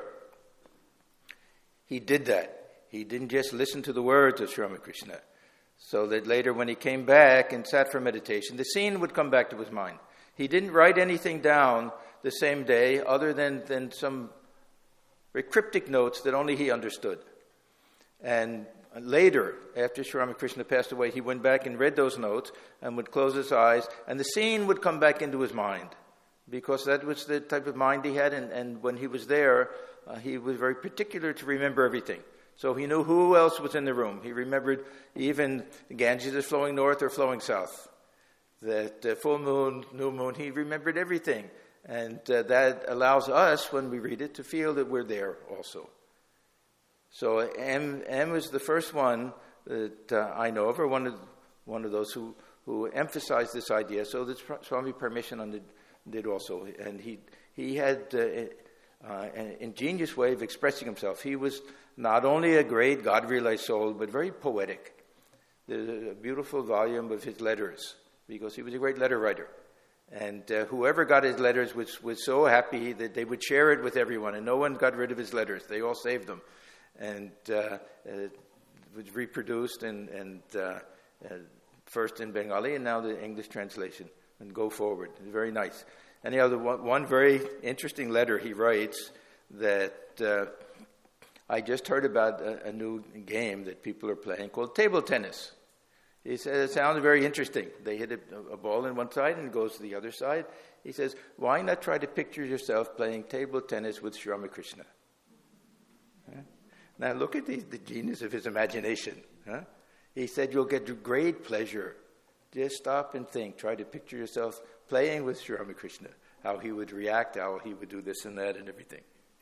he did that. He didn't just listen to the words of Sri Ramakrishna, so that later when he came back and sat for meditation, the scene would come back to his mind. He didn't write anything down the same day other than, than some very cryptic notes that only he understood. And later, after Sri Ramakrishna passed away, he went back and read those notes and would close his eyes, and the scene would come back into his mind, because that was the type of mind he had, and, and when he was there, uh, he was very particular to remember everything. So he knew who else was in the room. He remembered even the Ganges is flowing north or flowing south. That uh, full moon, new moon, he remembered everything. And uh, that allows us, when we read it, to feel that we're there also. So M, M was the first one that uh, I know of, or one of, one of those who, who emphasized this idea. So that Swami Parameeswaran did, did also. And he, he had uh, uh, an ingenious way of expressing himself. He was not only a great God-realized soul, but very poetic. There's a beautiful volume of his letters, because he was a great letter writer. And uh, whoever got his letters was, was so happy that they would share it with everyone, and no one got rid of his letters. They all saved them. And uh, it was reproduced and, and uh, uh, first in Bengali and now the English translation, and go forward. It's very nice. And you know, the one, one very interesting letter he writes that uh, I just heard about a, a new game that people are playing called table tennis. He says, it sounds very interesting. They hit a, a ball on one side and it goes to the other side. He says, why not try to picture yourself playing table tennis with Sri Ramakrishna? Huh? Now look at the, the genius of his imagination. Huh? He said, you'll get great pleasure. Just stop and think. Try to picture yourself playing with Sri Ramakrishna, how he would react, how he would do this and that and everything.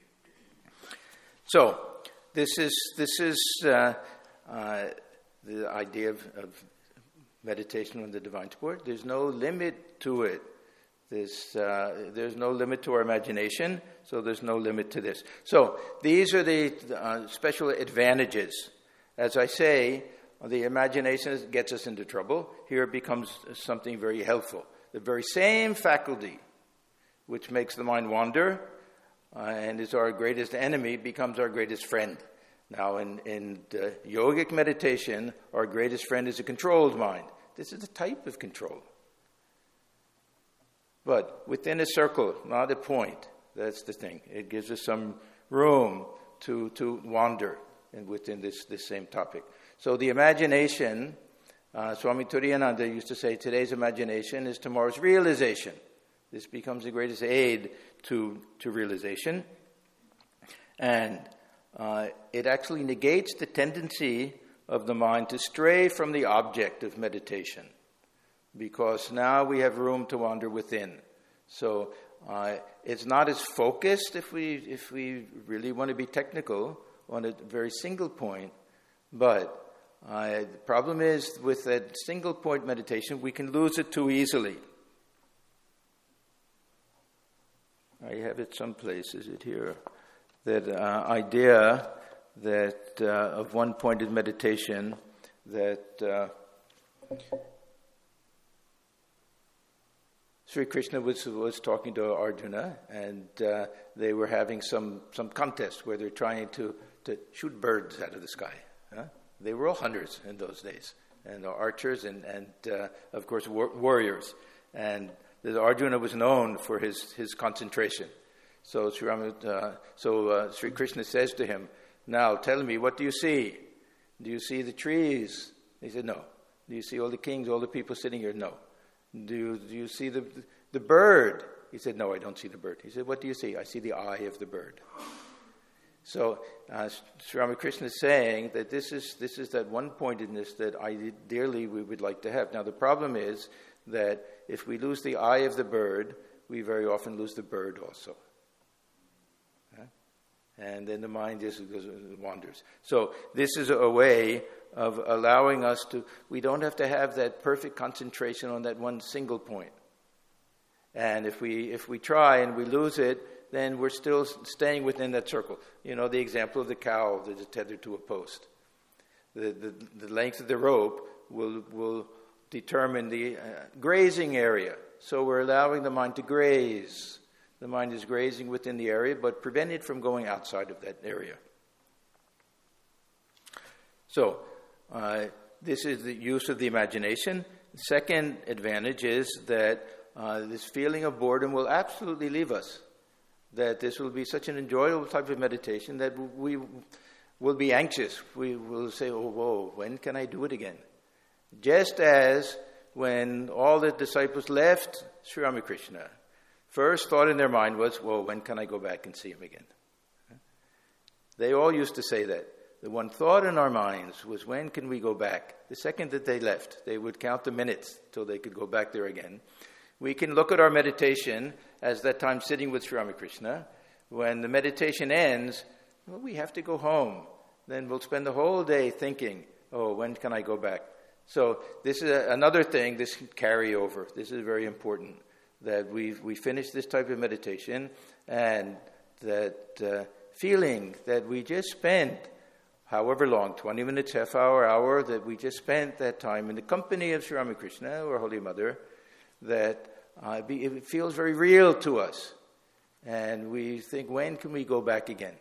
So, this is this is uh, uh, the idea of, of meditation on the divine sport. There's no limit to it. There's, uh, there's no limit to our imagination, so there's no limit to this. So, these are the uh, special advantages. As I say, the imagination gets us into trouble. Here it becomes something very helpful. The very same faculty which makes the mind wander uh, and is our greatest enemy becomes our greatest friend. Now, in, in uh, yogic meditation, our greatest friend is a controlled mind. This is a type of control. But within a circle, not a point. That's the thing. It gives us some room to, to wander and within this, this same topic. So the imagination, uh, Swami Turiyananda used to say, today's imagination is tomorrow's realization. This becomes the greatest aid to, to realization. And uh, it actually negates the tendency of the mind to stray from the object of meditation, because now we have room to wander within. So uh, it's not as focused, if we if we really want to be technical, on a very single point. But uh, the problem is, with that single point meditation, we can lose it too easily. I have it someplace. Is it here? That uh, idea that uh, of one-pointed meditation that uh, Sri Krishna was was talking to Arjuna, and uh, they were having some, some contest where they're trying to, to shoot birds out of the sky. Huh? They were all hunters in those days, and archers, and, and uh, of course war- warriors. And the Arjuna was known for his, his concentration. So Sri, uh, so uh, Sri Krishna says to him, now tell me, what do you see? Do you see the trees? He said, no. Do you see all the kings, all the people sitting here? No. Do you, do you see the the bird? He said, no, I don't see the bird. He said, what do you see? I see the eye of the bird. So uh, Sri Ramakrishna is saying that this is this is that one-pointedness that ideally we would like to have. Now the problem is that if we lose the eye of the bird, we very often lose the bird also. Huh? And then the mind just goes, wanders. So this is a way of allowing us to, we don't have to have that perfect concentration on that one single point. And if we if we try and we lose it, then we're still staying within that circle. You know, the example of the cow that is tethered to a post. The the, the length of the rope will will determine the uh, grazing area. So we're allowing the mind to graze. The mind is grazing within the area, but prevent it from going outside of that area. So, uh, this is the use of the imagination. The second advantage is that uh, this feeling of boredom will absolutely leave us. That this will be such an enjoyable type of meditation that we will be anxious. We will say, oh, whoa, when can I do it again? Just as when all the disciples left Sri Ramakrishna, first thought in their mind was, well, when can I go back and see him again? They all used to say that. The one thought in our minds was, when can we go back? The second that they left, they would count the minutes till they could go back there again. We can look at our meditation as that time sitting with Sri Ramakrishna. When the meditation ends, well, we have to go home. Then we'll spend the whole day thinking, oh, when can I go back? So this is a, another thing, this carryover. This is very important, that we we finish this type of meditation and that uh, feeling that we just spent however long, twenty minutes, half hour, hour, that we just spent that time in the company of Sri Ramakrishna or Holy Mother, that uh, be, it feels very real to us. And we think, when can we go back again?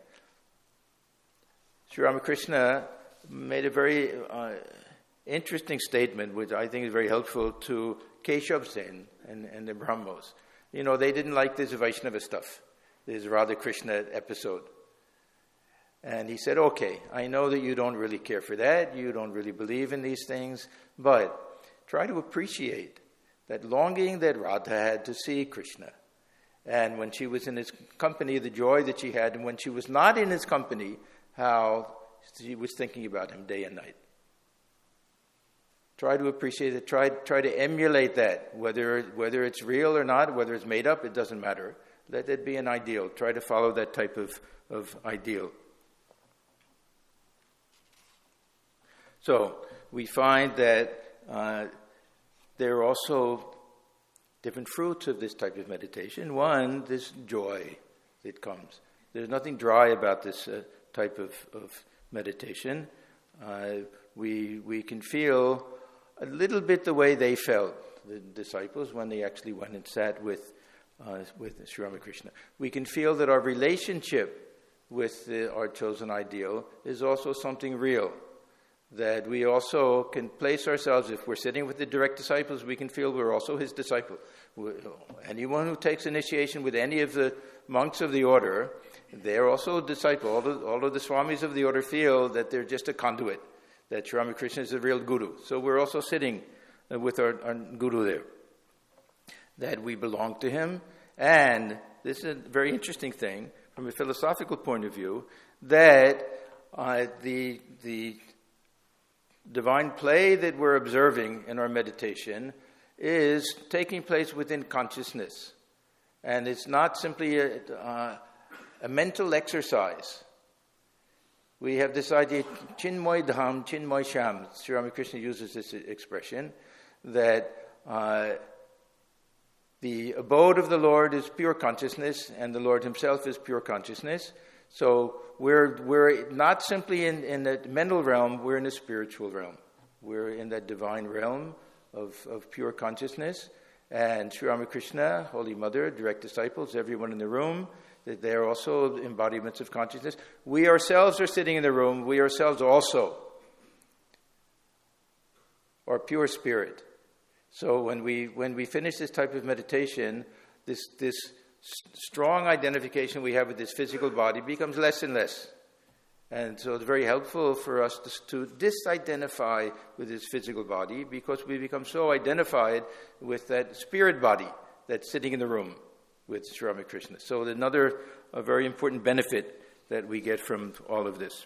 Sri Ramakrishna made a very uh, interesting statement, which I think is very helpful to Keshav Sen and, and the Brahmos. You know, they didn't like this Vaishnava stuff, this Radha Krishna episode. And he said, okay, I know that you don't really care for that, you don't really believe in these things, but try to appreciate that longing that Radha had to see Krishna. And when she was in his company, the joy that she had, and when she was not in his company, how she was thinking about him day and night. Try to appreciate it, try, try to emulate that, whether, whether it's real or not, whether it's made up, it doesn't matter. Let that be an ideal. Try to follow that type of, of ideal. So we find that uh, there are also different fruits of this type of meditation. One, this joy that comes. There's nothing dry about this uh, type of, of meditation. Uh, we we can feel a little bit the way they felt, the disciples, when they actually went and sat with uh, with Sri Ramakrishna. We can feel that our relationship with the, our chosen ideal is also something real. That we also can place ourselves, if we're sitting with the direct disciples, we can feel we're also his disciple. Anyone who takes initiation with any of the monks of the order, they're also a disciple. All of, all of the swamis of the order feel that they're just a conduit, that Sri Ramakrishna is a real guru. So we're also sitting with our, our guru there, that we belong to him. And this is a very interesting thing from a philosophical point of view, that uh, the the divine play that we're observing in our meditation is taking place within consciousness. And it's not simply a, uh, a mental exercise. We have this idea, Chinmoy Dham, Chinmoy Sham. Sri Ramakrishna uses this expression, that uh, the abode of the Lord is pure consciousness, and the Lord himself is pure consciousness. So we're we're not simply in, in the mental realm, we're in the spiritual realm. We're in that divine realm of, of pure consciousness. And Sri Ramakrishna, Holy Mother, direct disciples, everyone in the room, that they're also embodiments of consciousness. We ourselves are sitting in the room, we ourselves also are pure spirit. So when we when we finish this type of meditation, this this strong identification we have with this physical body becomes less and less. And so it's very helpful for us to, to disidentify with this physical body, because we become so identified with that spirit body that's sitting in the room with Sri Ramakrishna. So another a very important benefit that we get from all of this.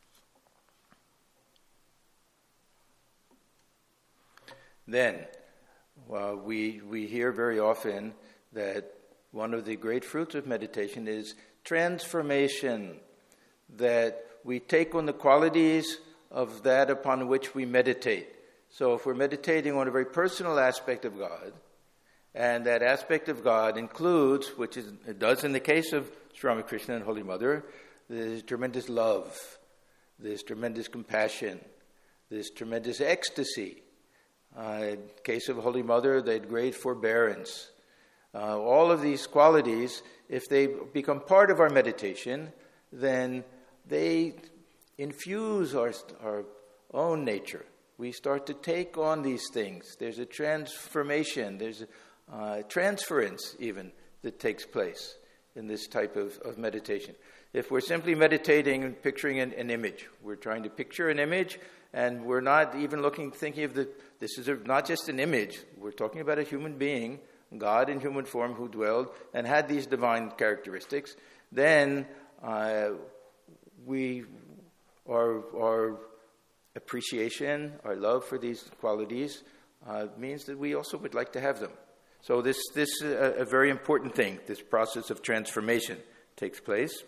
Then, uh, we we hear very often that one of the great fruits of meditation is transformation, that we take on the qualities of that upon which we meditate. So if we're meditating on a very personal aspect of God, And that aspect of God includes, which is, it does in the case of Sri Ramakrishna and Holy Mother, there's tremendous love, there's tremendous compassion, there's tremendous ecstasy. Uh, in the case of Holy Mother, they had great forbearance. Uh, all of these qualities, if they become part of our meditation, then they infuse our, our own nature. We start to take on these things. There's a transformation, there's a uh, transference even that takes place in this type of, of meditation. If we're simply meditating and picturing an, an image, we're trying to picture an image, and we're not even looking, thinking of the, this is a, not just an image, we're talking about a human being, God in human form who dwelled and had these divine characteristics, then uh, we, our, our appreciation, our love for these qualities uh, means that we also would like to have them. So this, this is a, a very important thing. This process of transformation takes place.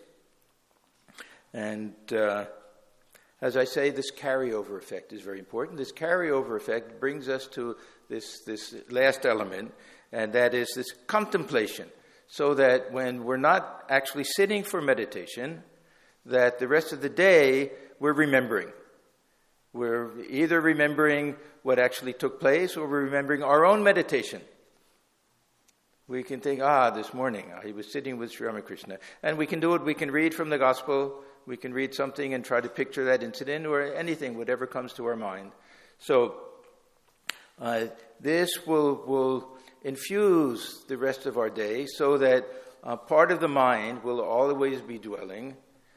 And uh, as I say, this carryover effect is very important. This carryover effect brings us to this, this last element, and that is this contemplation. So that when we're not actually sitting for meditation, that the rest of the day we're remembering. We're either remembering what actually took place, or we're remembering our own meditation. We can think, ah, this morning I was sitting with Sri Ramakrishna. And we can do it, we can read from the gospel, we can read something and try to picture that incident, or anything, whatever comes to our mind. So uh, this will, will infuse the rest of our day, so that uh, part of the mind will always be dwelling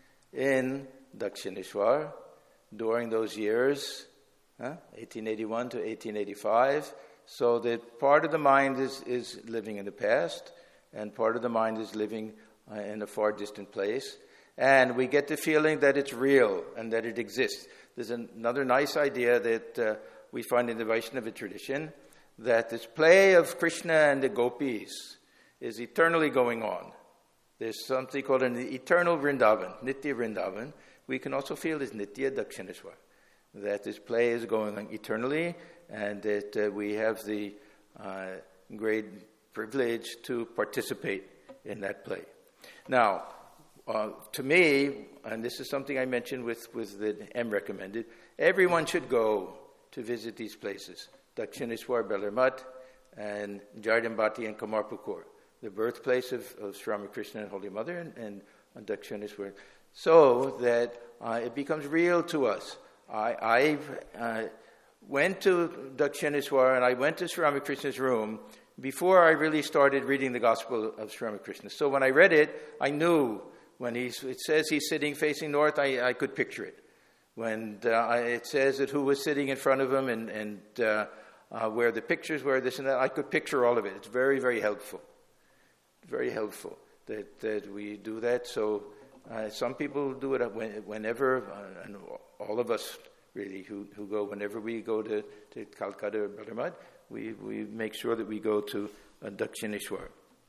in Dakshineshwar during those years, huh? eighteen eighty-one to eighteen eighty-five, so that part of the mind is, is living in the past, and part of the mind is living uh, in a far distant place. And we get the feeling that it's real and that it exists. There's an, another nice idea that uh, we find in the Vaishnava tradition, that this play of Krishna and the gopis is eternally going on. There's something called an eternal Vrindavan, Nitya Vrindavan. We can also feel this Nitya Dakshineshwar, that this play is going on eternally, and that uh, we have the uh, great privilege to participate in that play. Now, uh, to me, and this is something I mentioned with, with the M recommended, everyone should go to visit these places, Dakshineshwar, Bellarmat, and Jardambati and Kamarpukur, the birthplace of, of Sri Ramakrishna and Holy Mother, and, and, and Dakshineshwar, so that uh, it becomes real to us. I, I uh, went to Dakshineshwar and I went to Sri Ramakrishna's room before I really started reading the Gospel of Sri Ramakrishna. So when I read it, I knew when he's, it says he's sitting facing north, I, I could picture it. When uh, it says that who was sitting in front of him and, and uh, uh, where the pictures were, this and that, I could picture all of it. It's very, very helpful. Very helpful that, that we do that. So uh, some people do it when, whenever, uh, and all of us really who, who go, whenever we go to, to Calcutta or Bellarmat, we, we make sure that we go to uh, Dakshineshwar.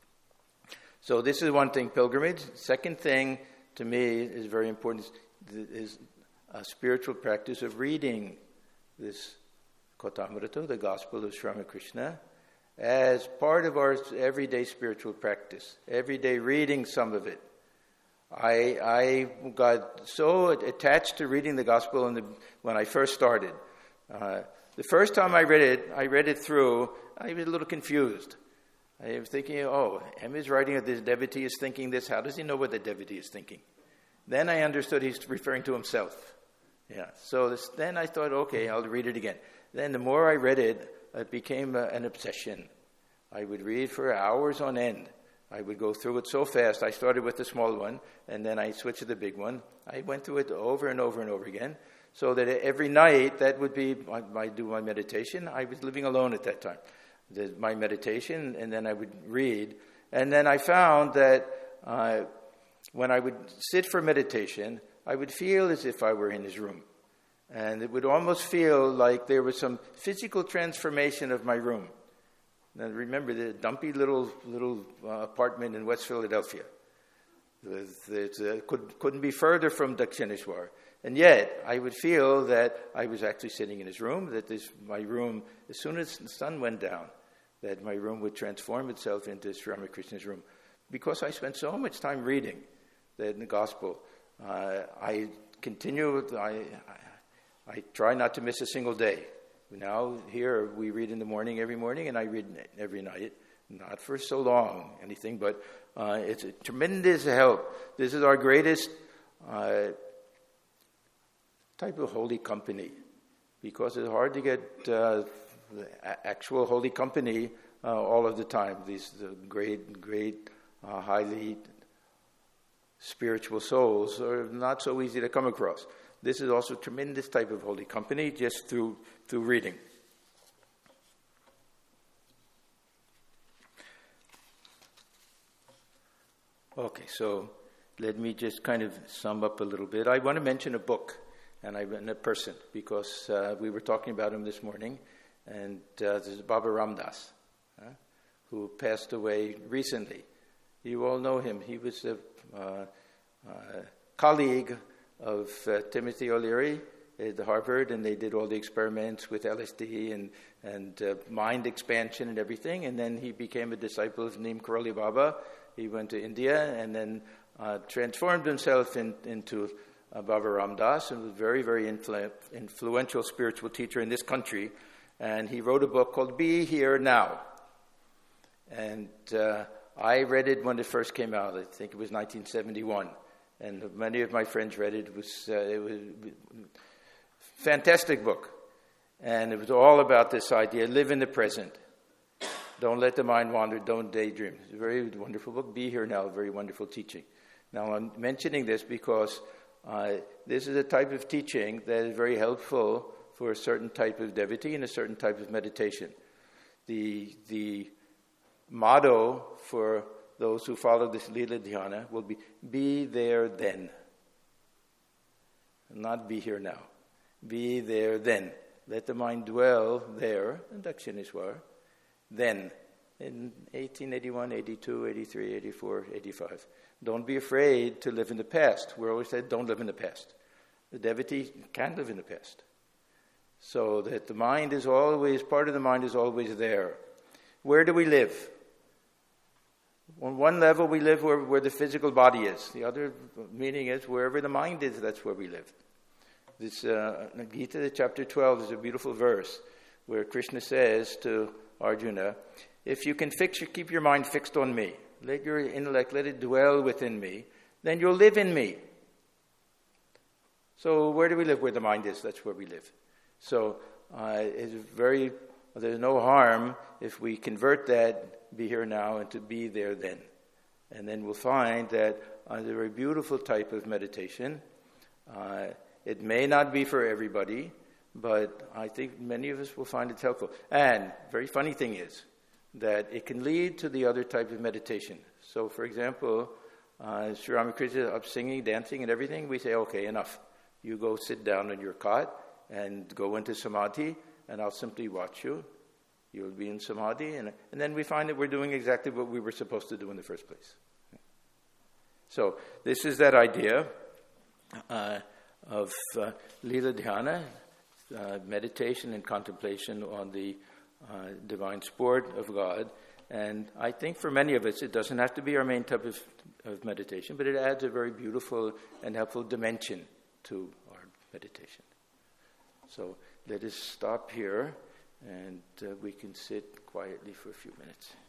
So this is one thing, pilgrimage. Second thing to me is very important, is, is a spiritual practice of reading this Kathamrita, the Gospel of Sri Ramakrishna, as part of our everyday spiritual practice, everyday reading some of it. I, I got so attached to reading the Gospel in the, when I first started. Uh, the first time I read it, I read it through, I was a little confused. I was thinking, oh, M is writing that this devotee is thinking this. How does he know what the devotee is thinking? Then I understood he's referring to himself. Yeah. So this, then I thought, okay, I'll read it again. Then the more I read it, it became a, an obsession. I would read for hours on end. I would go through it so fast. I started with the small one, and then I switched to the big one. I went through it over and over and over again, so that every night, that would be, I, I do my meditation. I was living alone at that time. The, my meditation, and then I would read. And then I found that uh, when I would sit for meditation, I would feel as if I were in his room. And it would almost feel like there was some physical transformation of my room. Now remember the dumpy little little uh, apartment in West Philadelphia. It uh, could, couldn't be further from Dakshineshwar. And yet, I would feel that I was actually sitting in his room, that this my room, as soon as the sun went down, that my room would transform itself into Sri Ramakrishna's room. Because I spent so much time reading the, the gospel, uh, I continue, with, I, I, I try not to miss a single day. Now, here, we read in the morning every morning, and I read every night. Not for so long, anything, but uh, it's a tremendous help. This is our greatest uh, type of holy company, because it's hard to get uh, actual holy company uh, all of the time. These the great, great, uh, highly spiritual souls are not so easy to come across. This is also a tremendous type of holy company just through through reading. Okay, so let me just kind of sum up a little bit. I want to mention a book and, I, and a person, because uh, we were talking about him this morning, and uh, this is Baba Ram Das, uh, who passed away recently. You all know him. He was a uh, uh, colleague of uh, Timothy O'Leary at Harvard, and they did all the experiments with L S D and, and uh, mind expansion and everything, and then he became a disciple of Neem Karoli Baba. He went to India and then uh, transformed himself in, into uh, Baba Ram Das, and was a very, very influ- influential spiritual teacher in this country. And he wrote a book called Be Here Now. And uh, I read it when it first came out. I think it was nineteen seventy-one. And many of my friends read it. It was, uh, it was a fantastic book. And it was all about this idea, live in the present. Don't let the mind wander. Don't daydream. It's a very wonderful book. Be Here Now, very wonderful teaching. Now, I'm mentioning this because uh, this is a type of teaching that is very helpful for a certain type of devotee and a certain type of meditation. The, the motto for those who follow this Lila Dhyana will be, be there then. Not be here now. Be there then. Let the mind dwell there, in Dakshineswar, then, in eighteen eighty-one, eighty-two, eighty-three, eighty-four, eighty-five. Don't be afraid to live in the past. We're always said, don't live in the past. The devotee can't live in the past. So that the mind is always, part of the mind is always there. Where do we live? On one level, we live where, where the physical body is. The other meaning is wherever the mind is, that's where we live. This uh, Gita, chapter twelve, is a beautiful verse where Krishna says to Arjuna, if you can fix your, keep your mind fixed on me, let your intellect, let it dwell within me, then you'll live in me. So where do we live? Where the mind is, that's where we live. So uh, it's very, there's no harm if we convert that be here now into be there then. And then we'll find that uh, it's a very beautiful type of meditation. Uh, it may not be for everybody, but I think many of us will find it helpful. And very funny thing is that it can lead to the other type of meditation. So, for example, uh, Sri Ramakrishna up singing, dancing, and everything, we say, okay, enough. You go sit down on your cot and go into samadhi, and I'll simply watch you. You'll be in samadhi, and, and then we find that we're doing exactly what we were supposed to do in the first place. So this is that idea uh, of uh, Lila Dhyana, uh, meditation and contemplation on the uh, divine sport of God. And I think for many of us, it doesn't have to be our main type of, of meditation, but it adds a very beautiful and helpful dimension to our meditation. So let us stop here, and uh, we can sit quietly for a few minutes.